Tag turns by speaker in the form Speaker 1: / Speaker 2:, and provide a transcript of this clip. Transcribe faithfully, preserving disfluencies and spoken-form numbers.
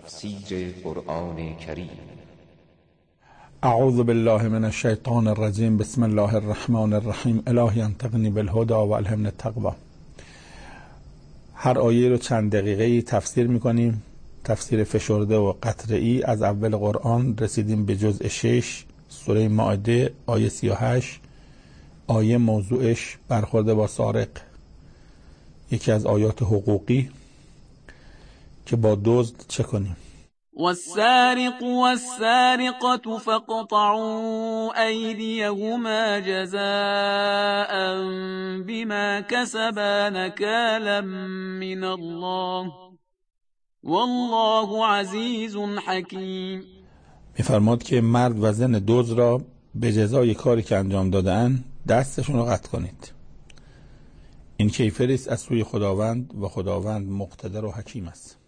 Speaker 1: تفسیر قرآن کریم.
Speaker 2: اعوذ بالله من الشیطان الرجیم. بسم الله الرحمن الرحیم. الهی انطقنی بالهدى و الهمنی التقوی. هر آیه رو چند دقیقه تفسیر میکنیم، تفسیر فشرده و قطره‌ای از اول قرآن. رسیدیم به جزء شش سوره مائده آیه سی و هشت. آیه موضوعش برخورد با سارق، یکی از آیات حقوقی که با دزد چه کنیم.
Speaker 3: والسارق والسارقة فاقطعوا أيديهما جزاء بما كسبا نكالا من الله والله عزیز حکیم.
Speaker 2: میفرماد که مرد و زن دزد را به جزای کاری که انجام دادن دستشون رو قطع کنید. این کیفری است از سوی خداوند و خداوند مقتدر و حکیم است.